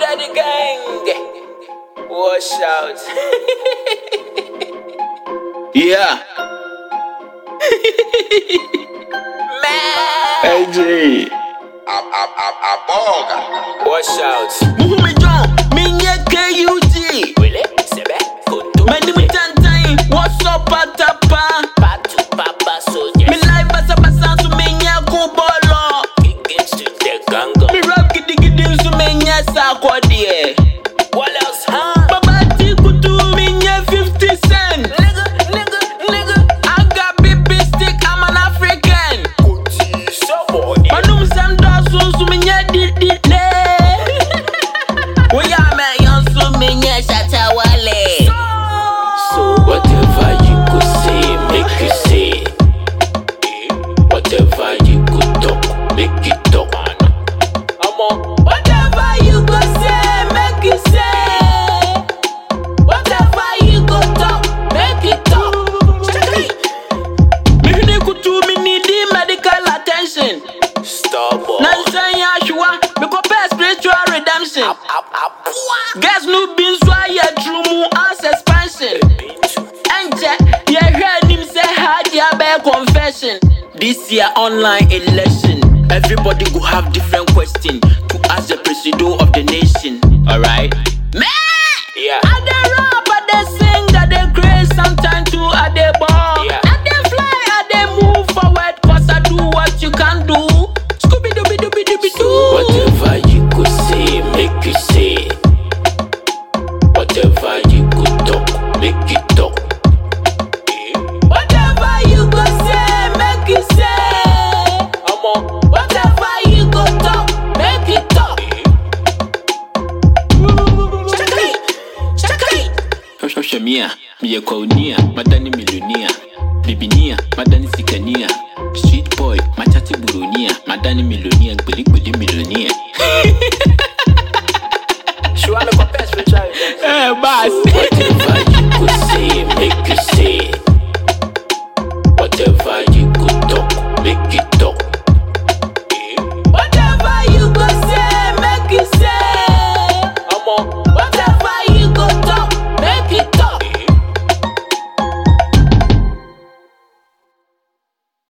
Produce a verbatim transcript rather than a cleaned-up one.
Daddy gang. Wash out. Yeah. Man. A J. Wash out. Muhume John, Minye K U G. Wele, sebe, kutu. Mani mi tantain, what's up patapa? Patu papa soldier. Mi life basa basa su minye kubolo. Against the gango. Mi rap gidi gidi su minye sa kwa die. What else, huh? Babati kutu minye fifty cent. Nigga, nigga, nigga. I got B B stick, I'm an African. Kuti somebody. Manum sanda su su minye di di le. Oya me yon su minye shata wale. So whatever you could say, make you say. Whatever you could talk, make it talk. I'm on. Whatever you go say, make you say. Whatever you go talk, make it talk. Me hune kutu me need the medical attention. Stop. Nansan Yashua, me go pay spiritual redemption. Up, up, up. Guess no been so ya true mu as expansion. Enje, ye heard him say hard ya bear confession. This year online election, everybody go have different question to ask the president of the nation. Alright? Man! Yeah. I dey rap, I dey sing, I dey craze, sometimes too I dey ball. Yeah. I dey fly, I dey move forward, cause I do what you can do. Scooby dooby dooby dooby doo. Whatever you could say, make you say. Whatever you could talk, make it talk. Whatever you go say, make you say. I'm on. Whatever you go talk, make it talk. Shoshamia, Mia Konia, Madani Milunia, Bibinia, Madani Sikania, Street Boy, Machati Burunia, Madani Milunia, Billy Billy Milunia. She wanna compare with you. Eh, boss.